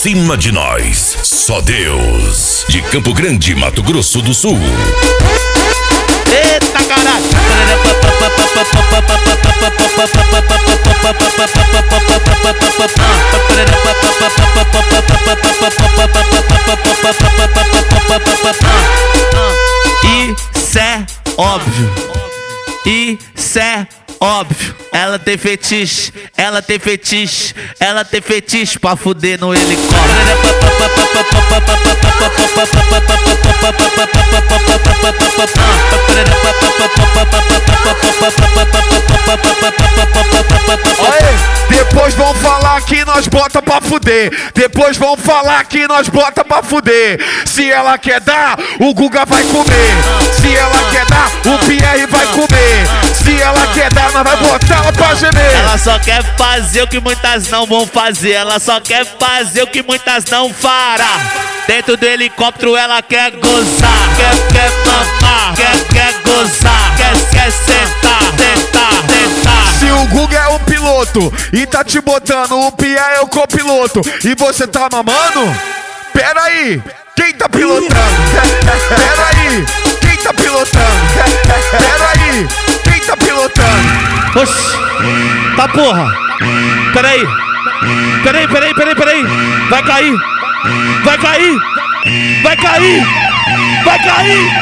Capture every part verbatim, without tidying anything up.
acima de nós, só Deus. De Campo Grande, Mato Grosso do Sul. Eita caralho! Isso é óbvio. Isso é óbvio. Ela tem fetiche, ela tem fetiche, ela tem fetiche pra fuder no helicóptero. Olha, depois vão falar que nós bota pra fuder. Depois vão falar que nós bota pra fuder. Se ela quer dar, o Guga vai comer. Se ela quer dar, o Pierre vai comer. Se ela quer dar, nós vai botar ela pra gemer. Ela só quer fazer o que muitas não vão fazer. Ela só quer fazer o que muitas não fará. Dentro do helicóptero ela quer gozar. Quer, quer mamar, quer, quer gozar. Quer, quer sentar, sentar, sentar. Se o Guga é o piloto e tá te botando, o Pierre é o copiloto e você tá mamando? Pera aí, quem tá pilotando? Pera aí, quem tá pilotando? Pera aí, quem tá pilotando? Oxi, tá porra. Peraí, peraí, peraí, peraí, peraí. Vai cair, vai cair, vai cair, vai cair,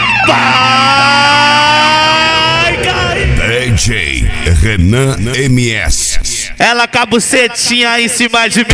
vai cair. D J Renan M S. Ela com a bucetinha em cima de mim.